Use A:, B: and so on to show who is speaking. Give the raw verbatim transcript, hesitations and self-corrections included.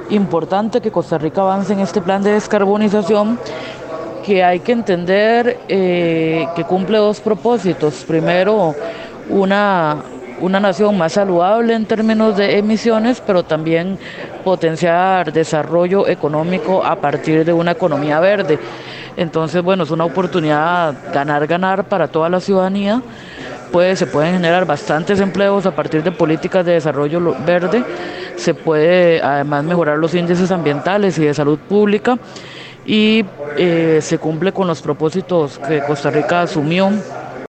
A: importante que Costa Rica avance en este plan de descarbonización, que hay que entender eh, que cumple dos propósitos. Primero, una, una nación más saludable en términos de emisiones, pero también potenciar desarrollo económico a partir de una economía verde. Entonces, bueno, es una oportunidad ganar-ganar para toda la ciudadanía. Pues, se pueden generar bastantes empleos a partir de políticas de desarrollo lo- verde. Se puede además mejorar los índices ambientales y de salud pública y eh, se cumple con los propósitos que Costa Rica asumió